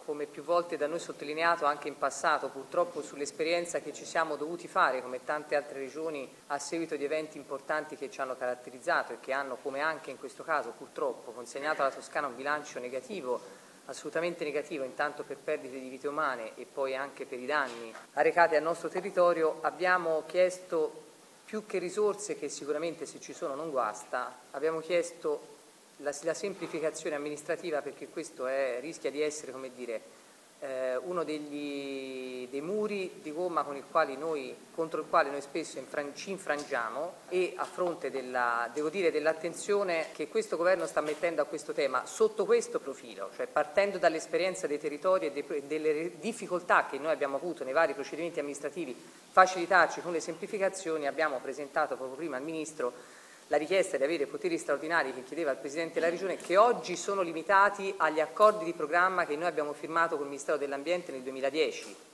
come più volte da noi sottolineato anche in passato, purtroppo sull'esperienza che ci siamo dovuti fare, come tante altre regioni, a seguito di eventi importanti che ci hanno caratterizzato e che hanno, come anche in questo caso purtroppo, consegnato alla Toscana un bilancio negativo, assolutamente negativo, intanto per perdite di vite umane e poi anche per i danni arrecati al nostro territorio. Abbiamo chiesto più che risorse, che sicuramente se ci sono non guasta, abbiamo chiesto la semplificazione amministrativa, perché questo rischia di essere, come dire, uno dei muri di gomma contro il quale noi spesso ci infrangiamo, e a fronte dell'attenzione che questo Governo sta mettendo a questo tema sotto questo profilo, cioè partendo dall'esperienza dei territori e delle difficoltà che noi abbiamo avuto nei vari procedimenti amministrativi, facilitarci con le semplificazioni, abbiamo presentato proprio prima al Ministro la richiesta di avere poteri straordinari che chiedeva al Presidente della Regione, che oggi sono limitati agli accordi di programma che noi abbiamo firmato col Ministero dell'Ambiente nel 2010.